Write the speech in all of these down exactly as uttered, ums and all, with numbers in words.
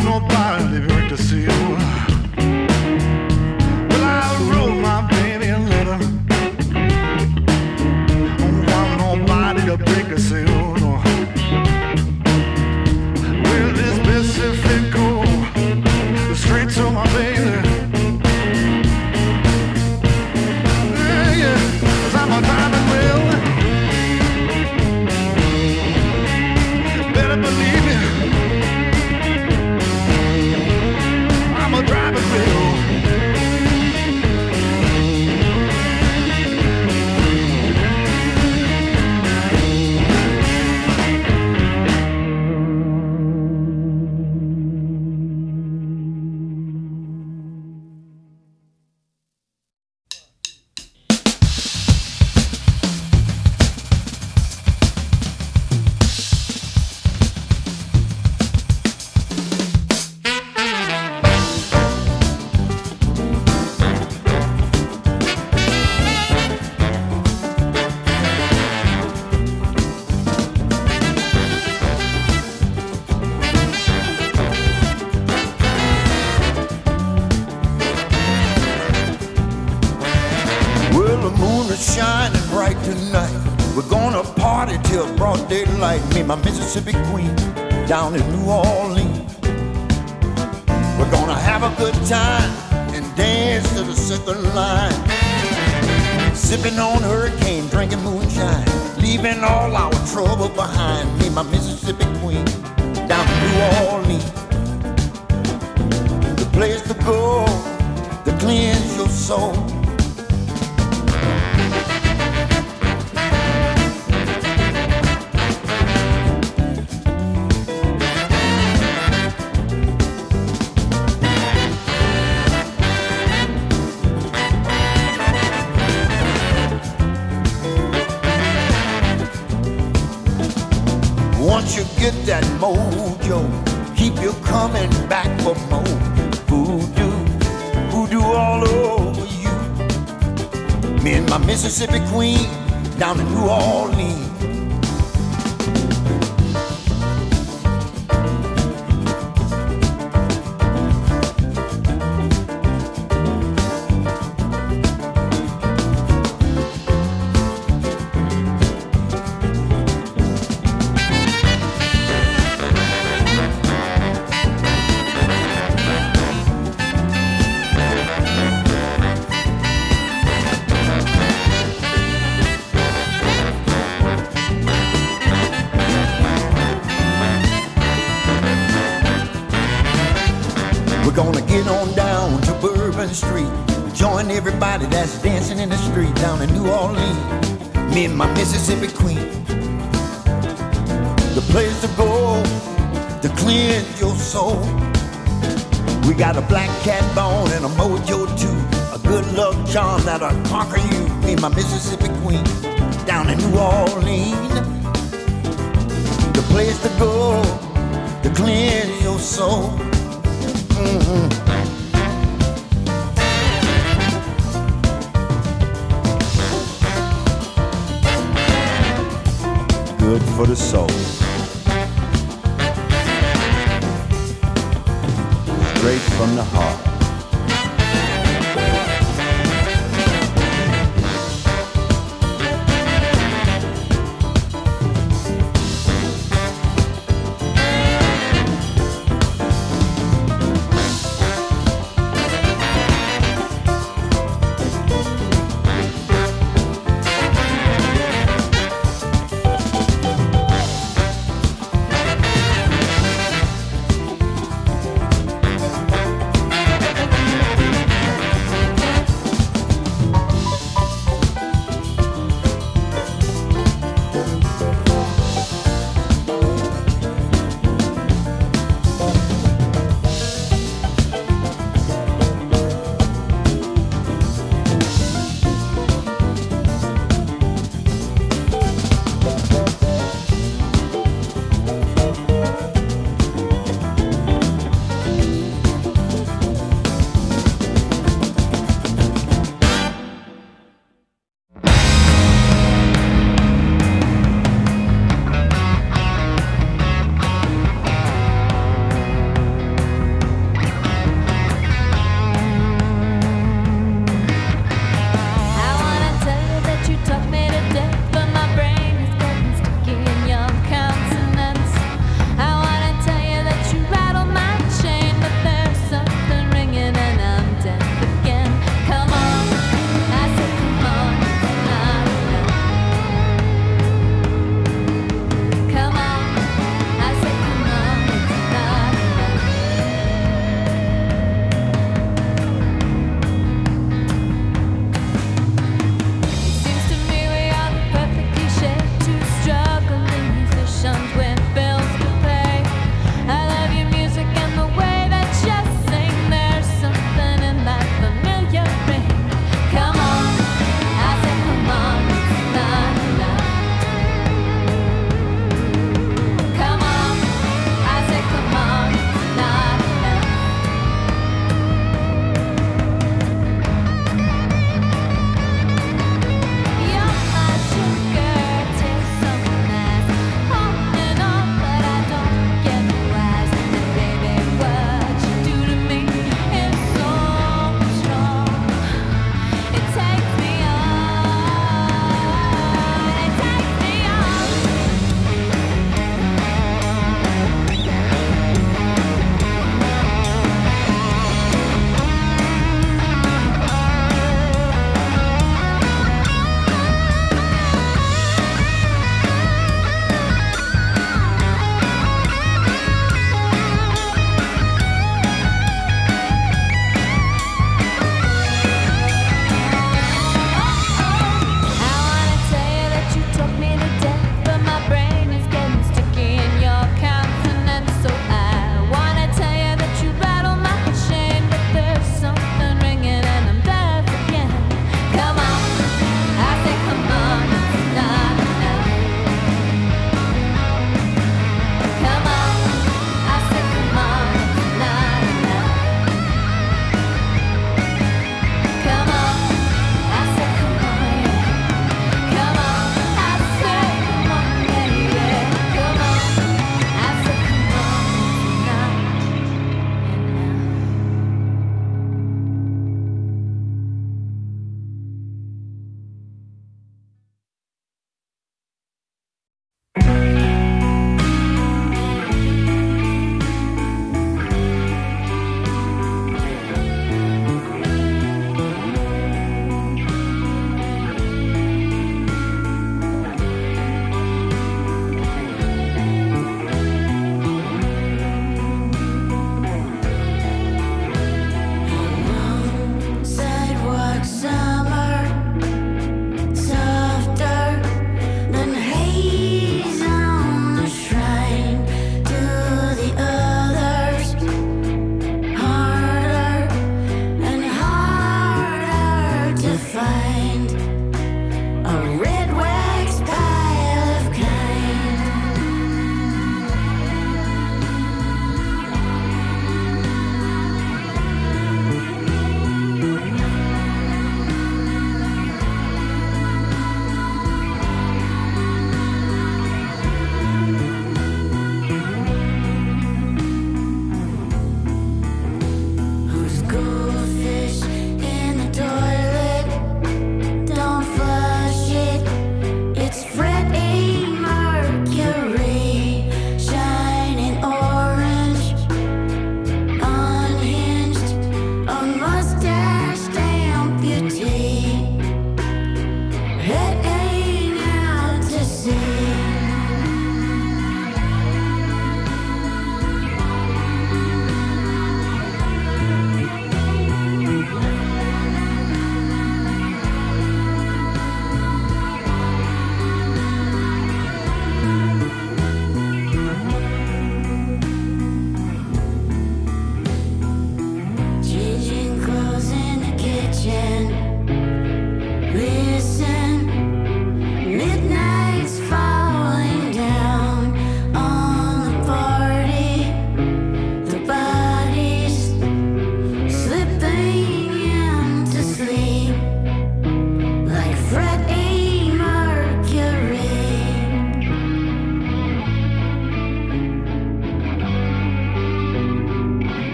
want nobody break the seal. Well, I wrote my baby a letter. Don't want nobody to break the seal. No. Well, this Pacifico straight to my baby. Yeah, yeah, 'cause I'm a driving wheel. Better believe it. I'm a driving wheel. Shining bright tonight. We're gonna party till broad daylight. Me and my Mississippi queen down in New Orleans. We're gonna have a good time and dance to the second line. Sipping on hurricane, drinking moonshine, leaving all our trouble behind. Me and my Mississippi queen down in New Orleans. The place to go to cleanse your soul. Once you get that mojo, keep you coming back for more. Voodoo, voodoo all over you. Me and my Mississippi queen down in New Orleans. We're gonna get on down to Bourbon Street, join everybody that's dancing in the street down in New Orleans. Me and my Mississippi queen. The place to go to cleanse your soul. We got a black cat bone and a mojo too, a good luck charm that'll conquer you. Me and my Mississippi queen down in New Orleans. The place to go to cleanse your soul. Mm-hmm. Good for the soul. Straight from the heart.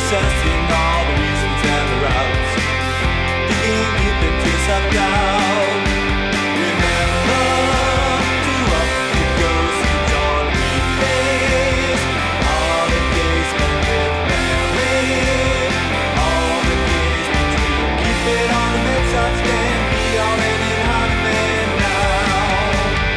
assessing all the reasons and the routes, digging deep into self-doubt. Remember to up the ghost of John Reed days, all the days spent with family, all the days between. Keep it on the bedside stand, be already hot man now.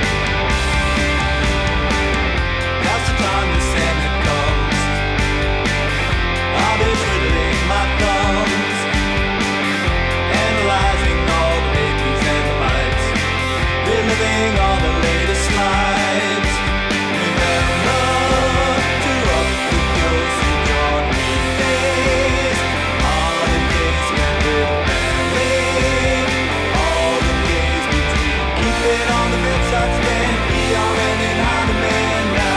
Now's the time the Santa comes. I'll be twiddling my thumbs, analyzing all the babies and the lights, reliving all the latest slides. Remember to up the ghost of John Reed days, all the days spent with family, all the days between. Keep it on the bedside stand, be already hot man now.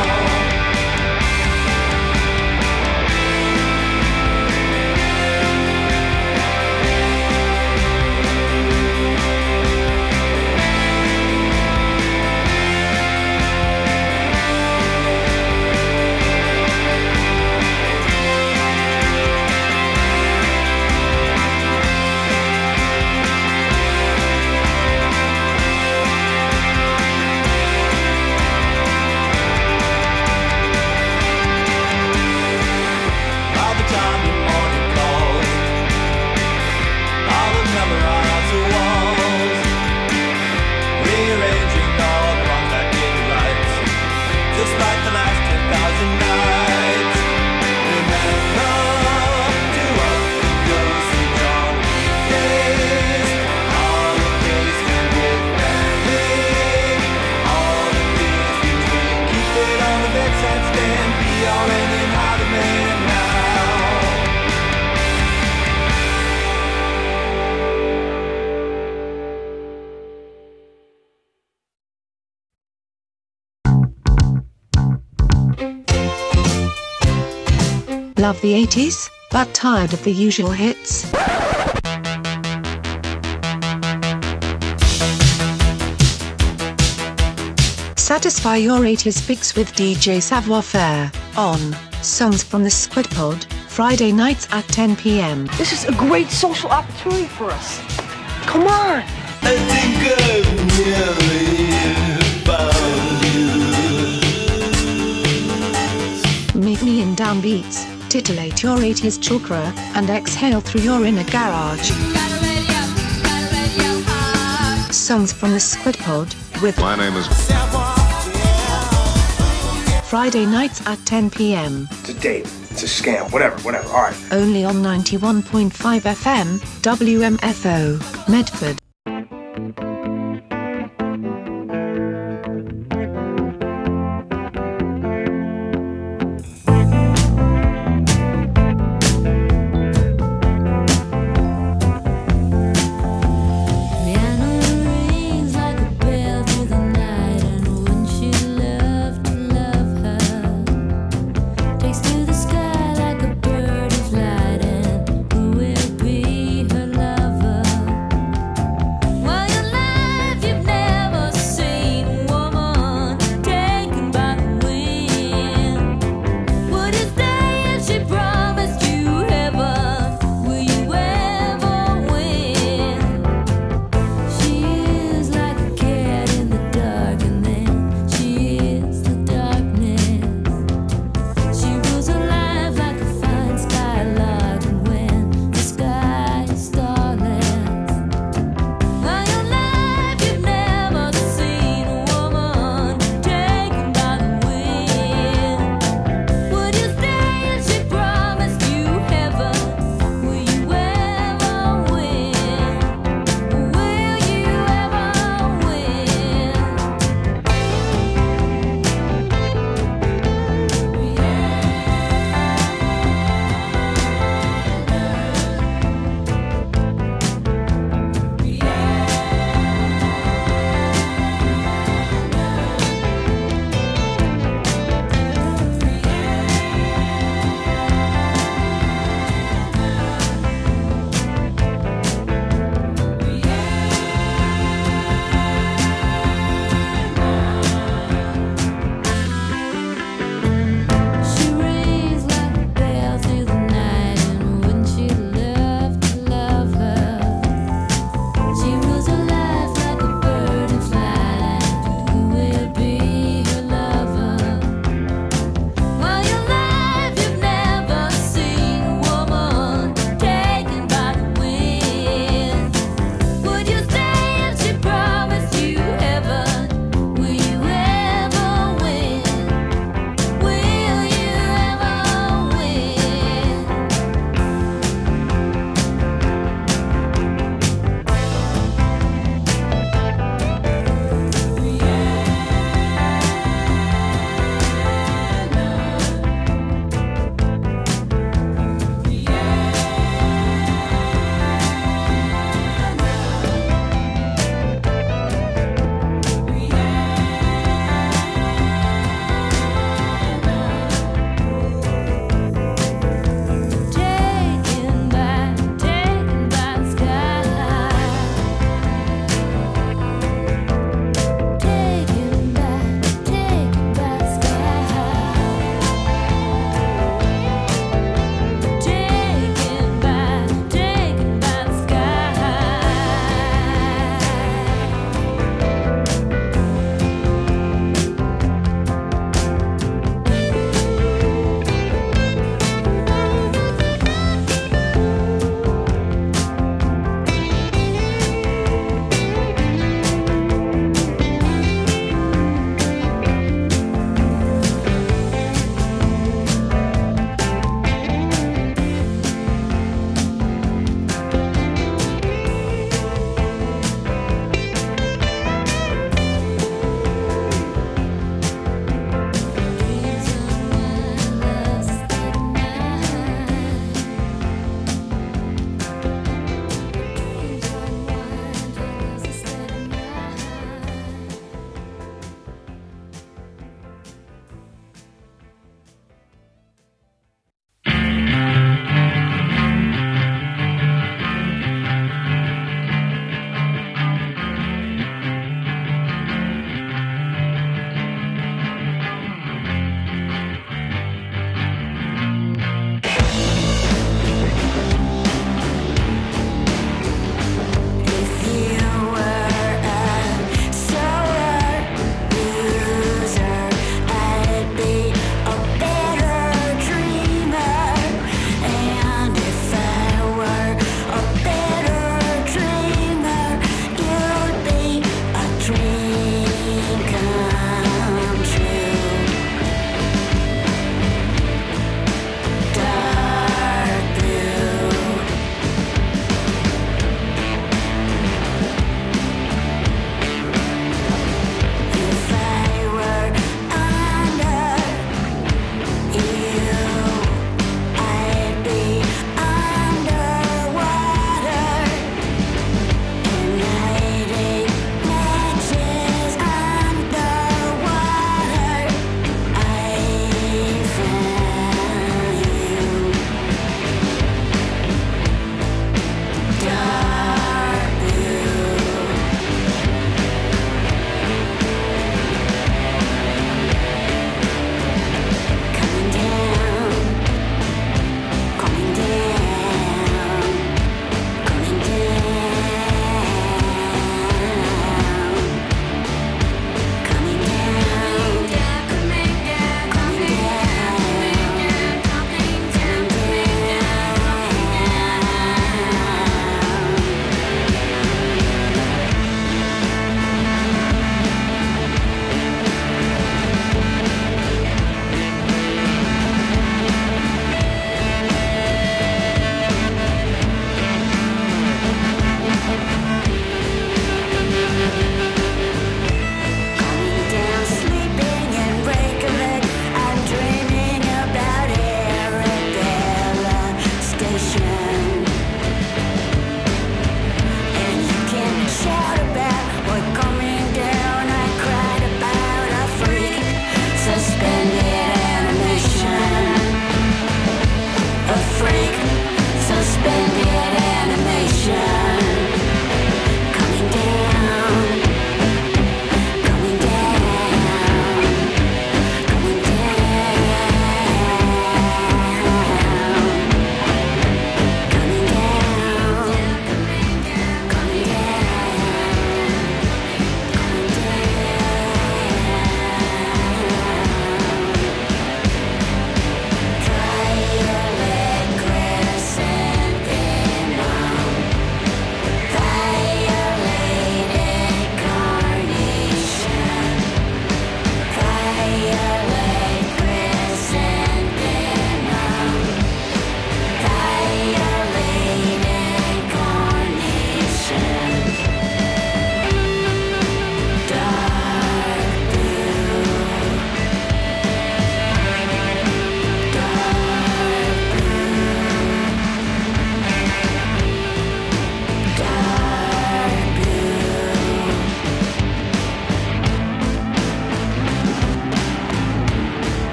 All the time the morning calls, all the memorize the walls, rearranging all the wrongs back into rights, just like the last ten thousand nights. Remember to up the ghost of John Reed days, all the days spent with family, all the days between. Keep it on the bedside stand, be already hot man now. Love the eighties, but tired of the usual hits? Satisfy your eighties fix with D J Savoir Faire on Songs from the Squid Pod, Friday nights at ten p m. This is a great social opportunity for us. Come on. I think I've nearly found you. Meet me in downbeats, titillate your eighties chakra, and exhale through your inner garage. Songs from the Squid Pod, with My name is... Friday nights at ten p m. It's a date. It's a scam. Whatever, whatever. All right. Only on ninety-one point five F M, W M F O, Medford. Lover.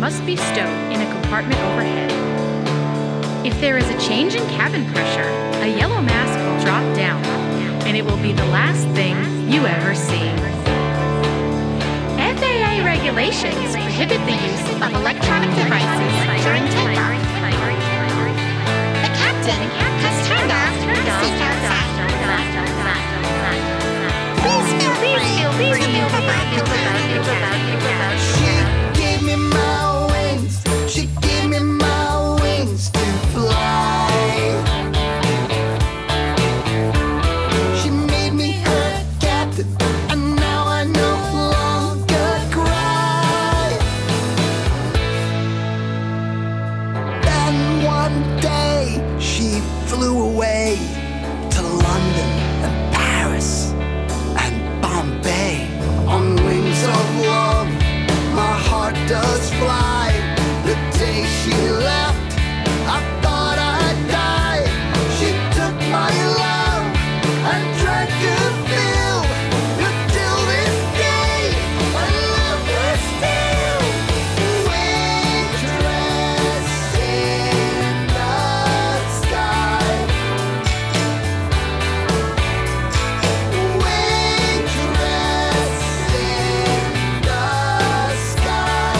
must be stowed in a compartment overhead. If there is a change in cabin pressure, a yellow mask will drop down, and it will be the last thing you ever see. F A A regulations prohibit the use of electronic devices during takeoff. The captain has turned off the seatbelt sign. Please feel free to move about the cabin. She gave me my wings. She gave me my wings to fly. She made me her captain, and now I no longer cry. Then one day she flew away to London and Paris and Bombay on wings of love. My heart does fly. The day she left, I thought I'd die. She took my love and drank her fill. Until this day, I love her still. Waitress in the sky. Waitress in the sky.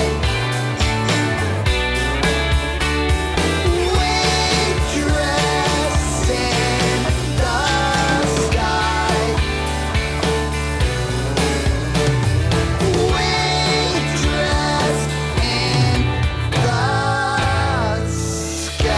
Waitress in the sky. Waitress in the sky.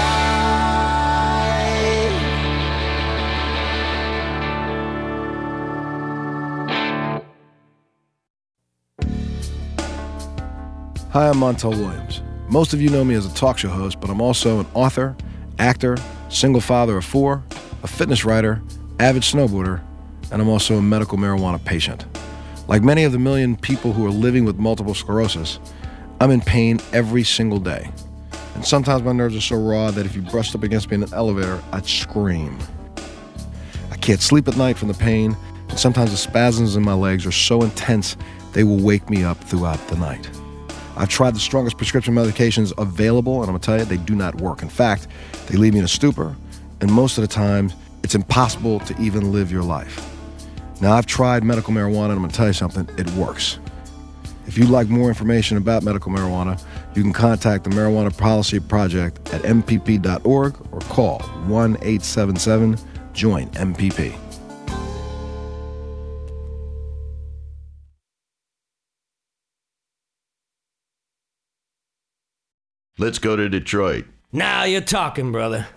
Hi, I'm Montel Williams. Most of you know me as a talk show host, but I'm also an author, actor, single father of four, a fitness writer, avid snowboarder, and I'm also a medical marijuana patient. Like many of the million people who are living with multiple sclerosis, I'm in pain every single day. And sometimes my nerves are so raw that if you brushed up against me in an elevator, I'd scream. I can't sleep at night from the pain, and sometimes the spasms in my legs are so intense they will wake me up throughout the night. I've tried the strongest prescription medications available, and I'm gonna tell you, they do not work. In fact, they leave me in a stupor, and most of the time, it's impossible to even live your life. Now, I've tried medical marijuana, and I'm gonna tell you something, it works. If you'd like more information about medical marijuana, you can contact the Marijuana Policy Project at M P P dot org or call one eight seven seven join M P P. Let's go to Detroit. Now you're talking, brother.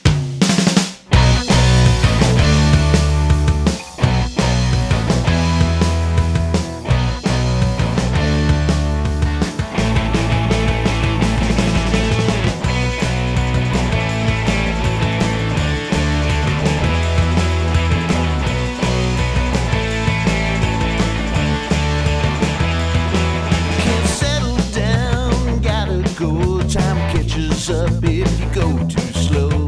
Can't settle down, gotta go. Time catches up if you go too slow.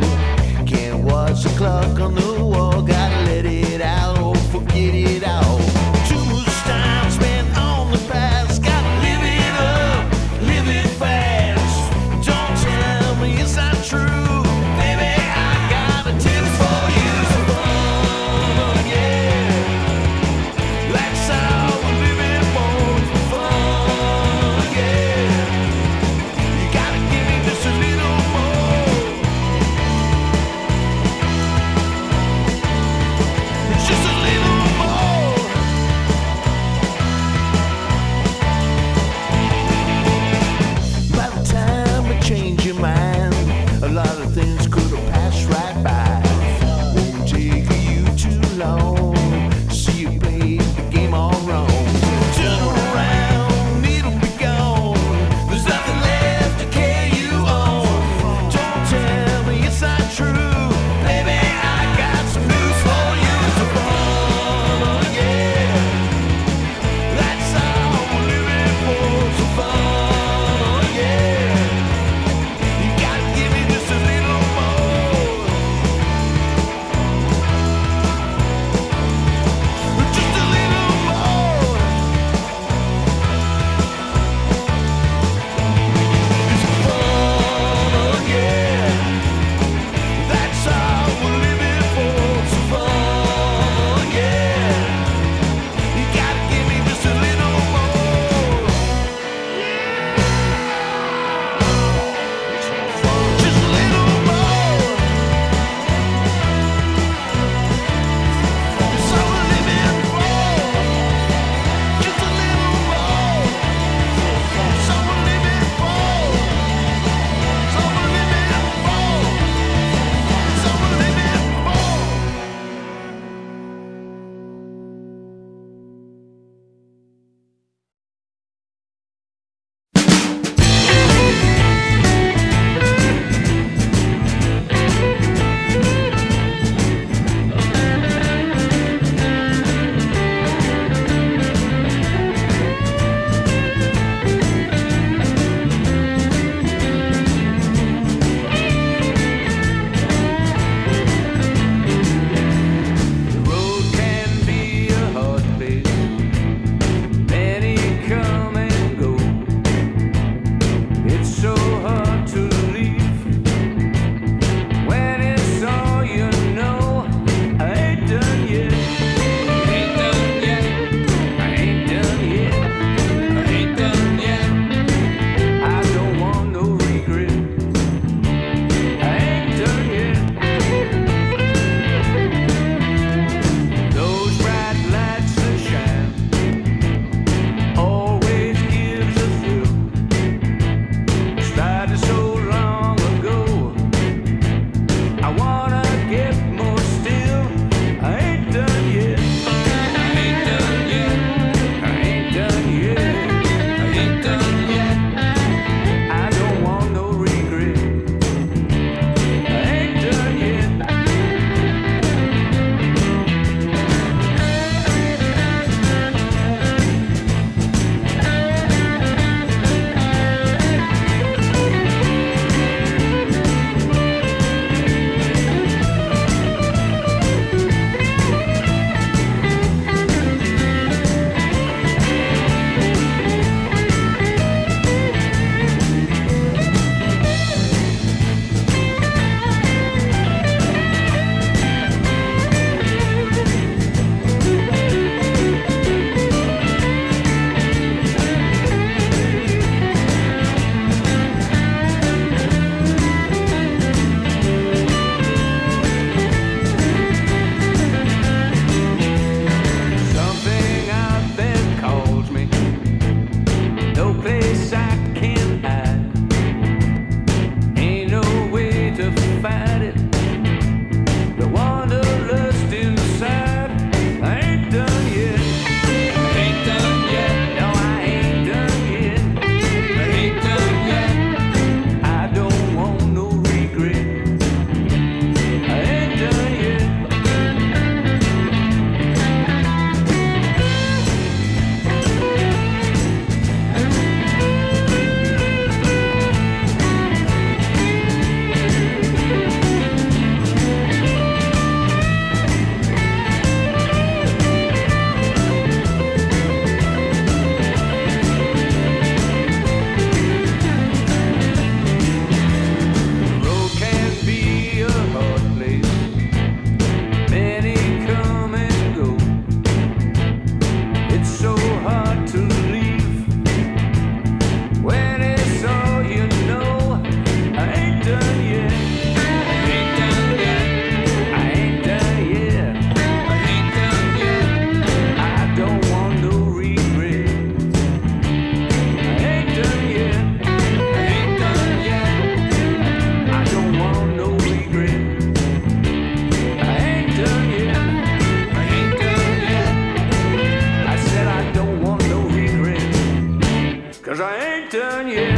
'cause I ain't done yet.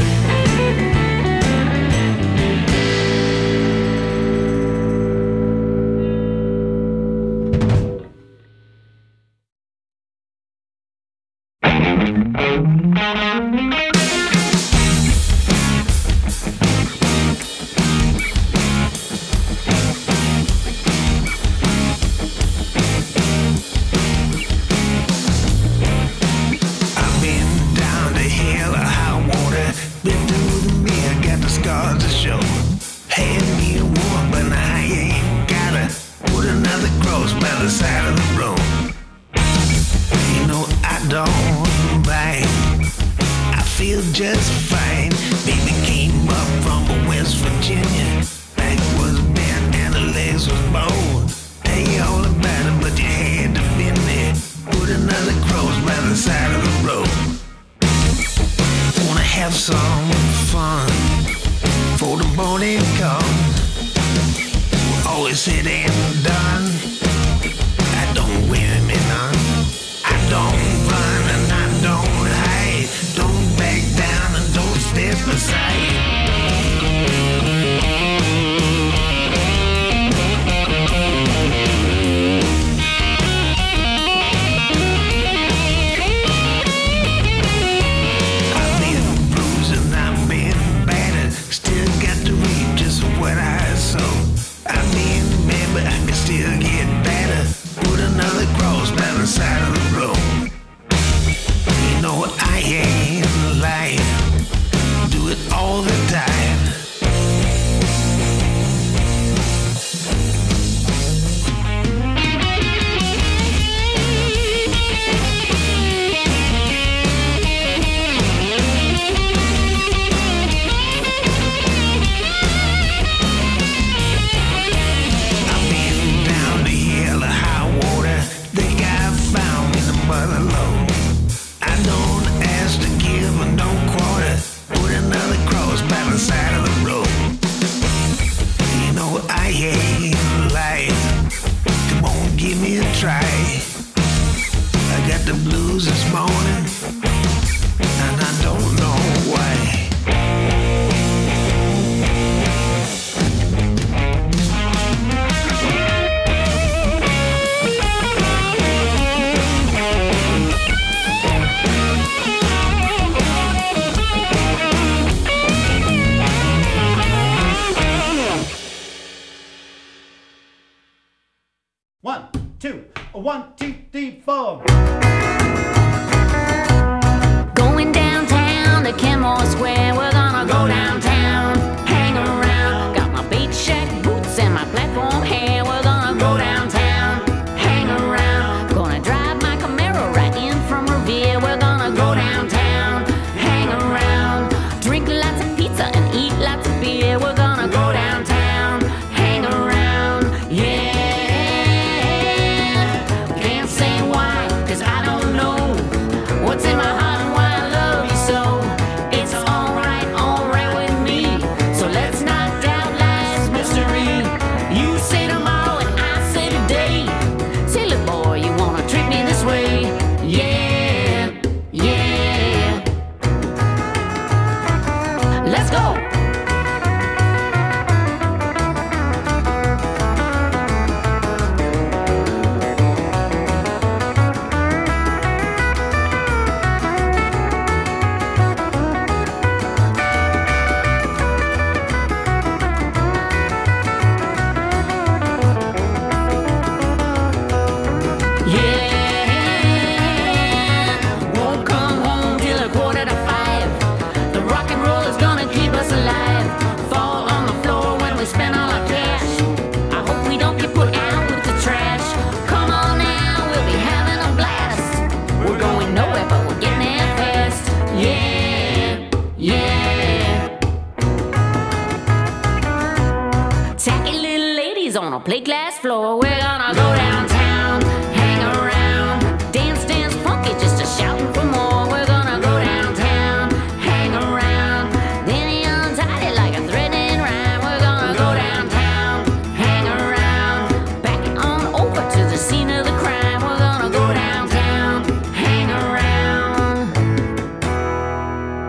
plate glass floor. We're gonna go downtown, hang around, dance, dance funky, just a shouting for more. We're gonna go downtown, hang around, then he untied it like a threatening rhyme. We're gonna go downtown, hang around, back it on over to the scene of the crime. We're gonna go downtown, hang around.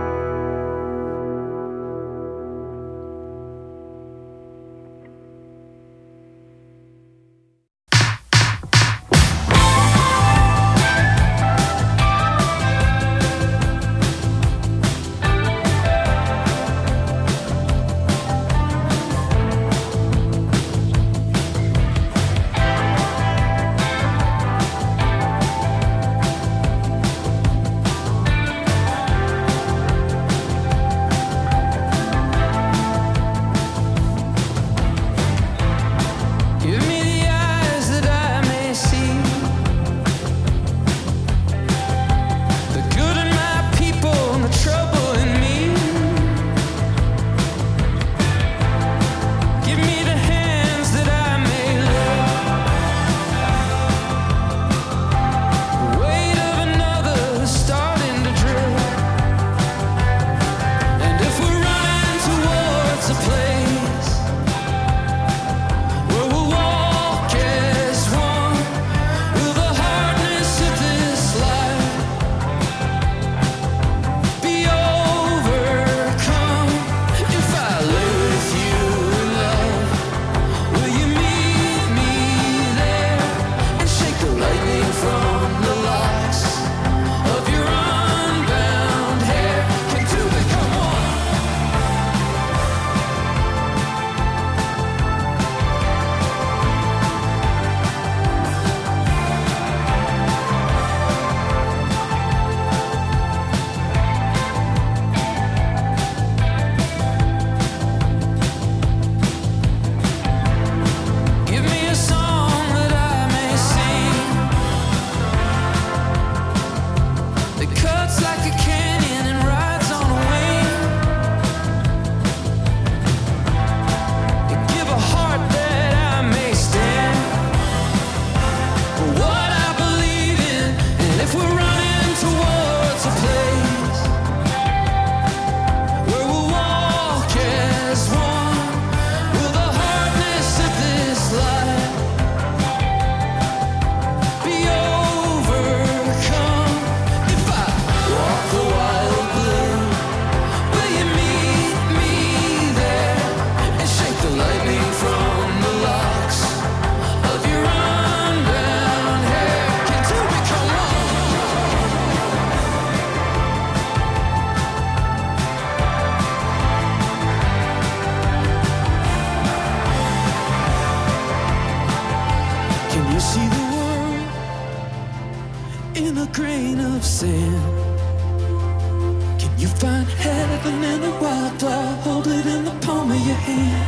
living in a wild cloud, hold it in the palm of your hand.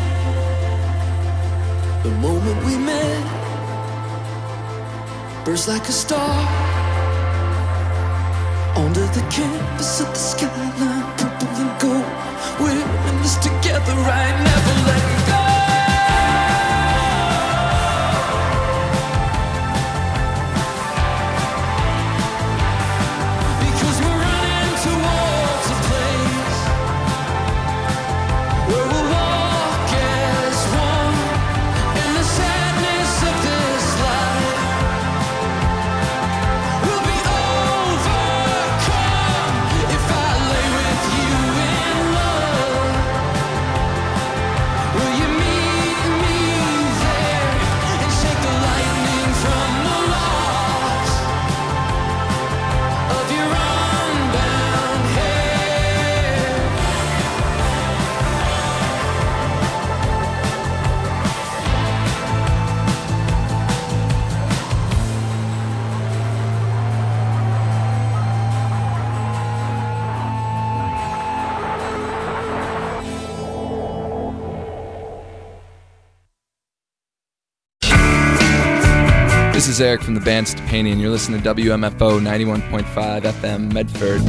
The moment we met, burst like a star onto the canvas of the skyline, purple and gold. We're in this together, right? Never letting go. This is Eric from the band Stepani, and you're listening to W M F O ninety-one point five F M Medford.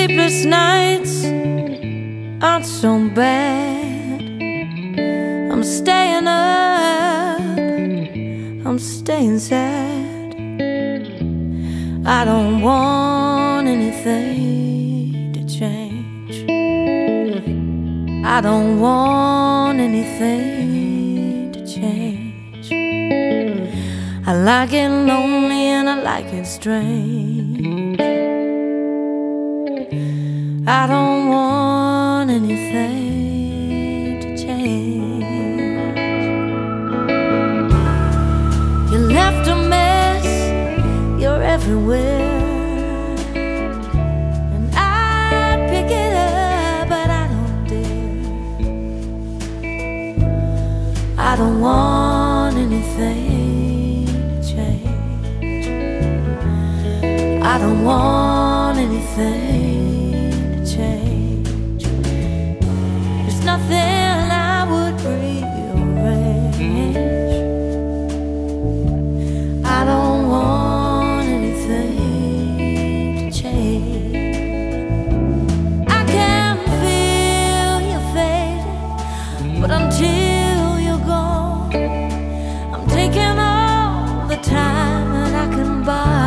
sleepless nights aren't so bad. I'm staying up, I'm staying sad. I don't want anything to change. I don't want anything to change. I like it lonely and I like it strange. I don't want anything to change. You left a mess, you're everywhere, and I pick it up, but I don't dare. I don't want anything to change. I don't want anything change. There's nothing I would rearrange. I don't want anything to change. I can feel you fading, but until you're gone, I'm taking all the time that I can buy.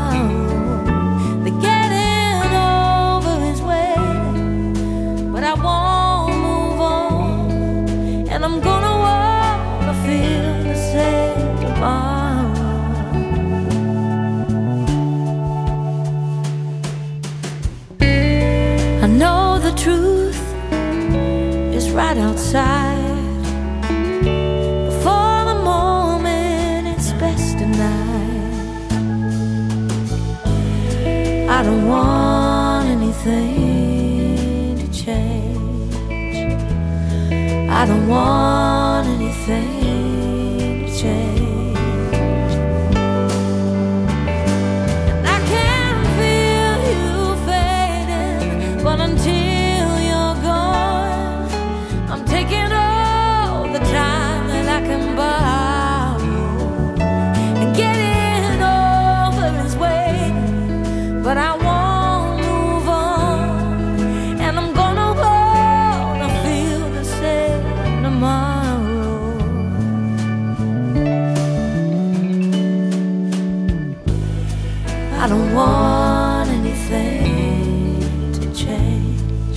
I won't move on, and I'm gonna wanna feel the same tomorrow. I know the truth is right outside. Before the moment it's best denied. I don't want anything to change. I don't want anything to change. And I can feel you fading, but until you're gone, I'm taking all the time that I can borrow. And getting over is waiting, but I won't move on, and I'm gonna wanna feel the same tomorrow. I don't want anything to change.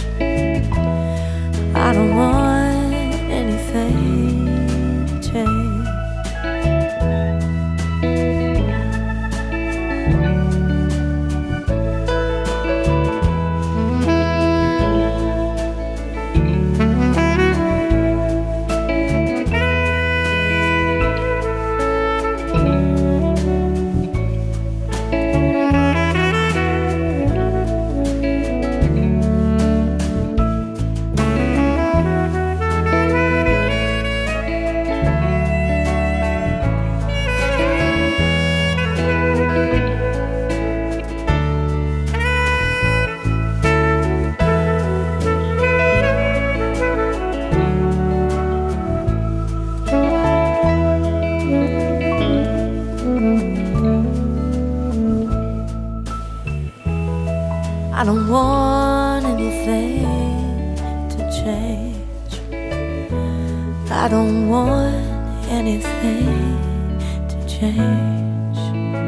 I don't want anything to change. I don't want anything to change. I don't want anything to change.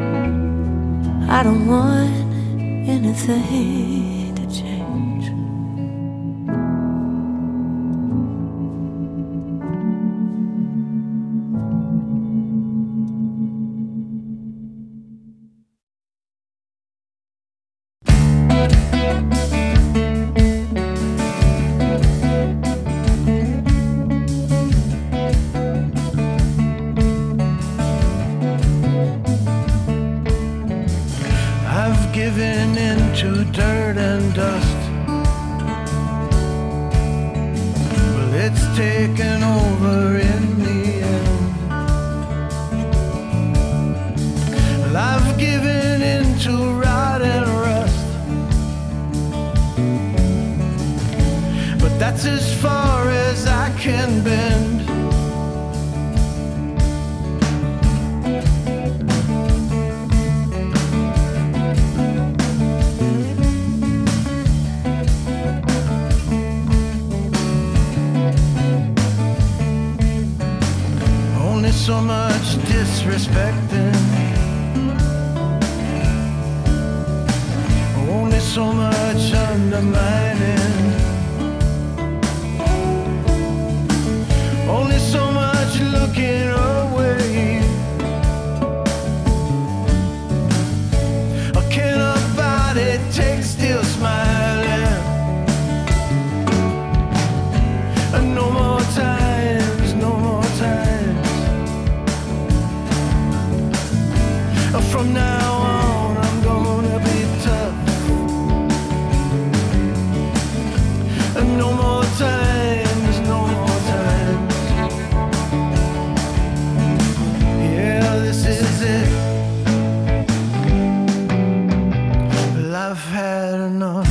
I don't want anything to change. I've given into dirt and dust. Well, it's taken over in the end. Well, I've given into rot and rust, but that's as far as I can bend. so much disrespecting, only so much undermining, only so much looking away. Can a body take still smiling? And no more times, no more times. From now on, I'm gonna be tough. And no more times, no more times. Yeah, this is it. Well, I've had enough.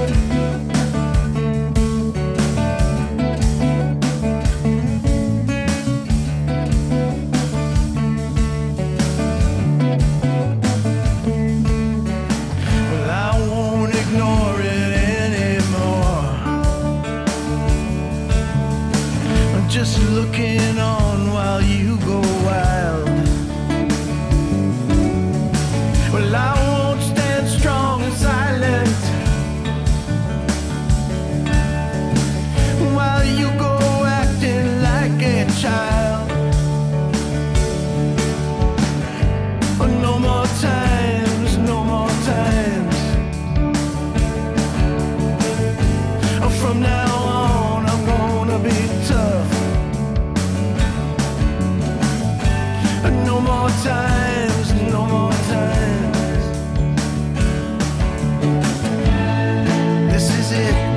Just looking on while you go wild. Well, I won't stand strong and silent while you go acting like a child. No more times, no more times. From now on, I'm gonna be tough. No more times, no more times. This is it.